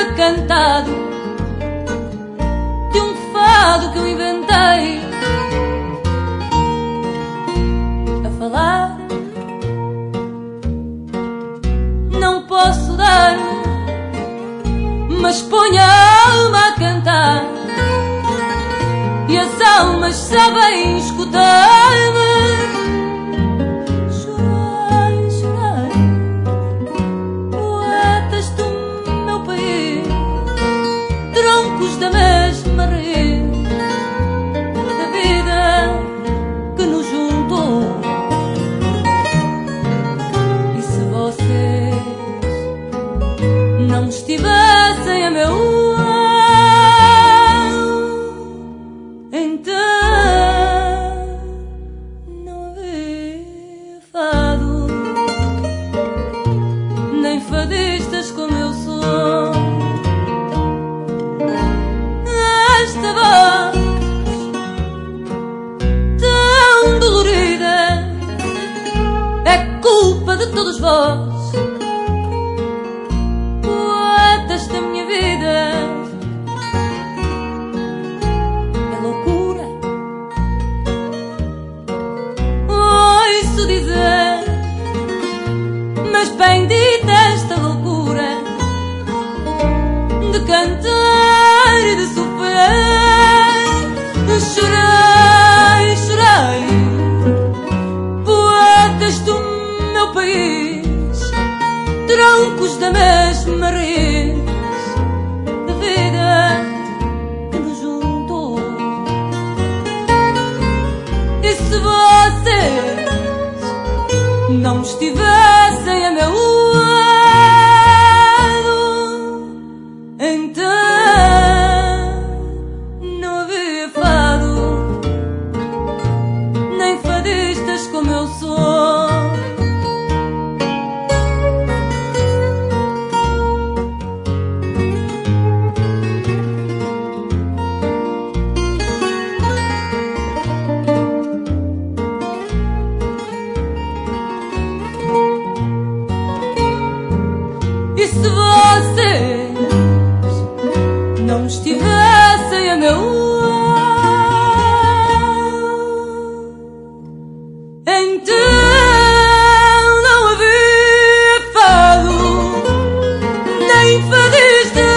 cantado de um fado que eu inventei, a falar não posso dar, mas ponho a alma a cantar e as almas sabem escutar-me. Chorai, chorai, poetas do meu país, troncos da mesma raiz da vida que nos juntou. E se vocês não estivessem a meu fadistas como eu sou. Esta voz tão dolorida é culpa de todos vós, poetas da minha vida. É loucura ouço dizer, mas bendita esta loucura de cantar e de sofrer. Chorai, chorai, poetas do meu país, troncos da mesma raiz da vida que nos juntou. E se vocês não estivessem a meu lado, então não havia fado, nem fadistas como eu sou. E se vocês não estivessem a meu lado, então não havia fado, nem fadistas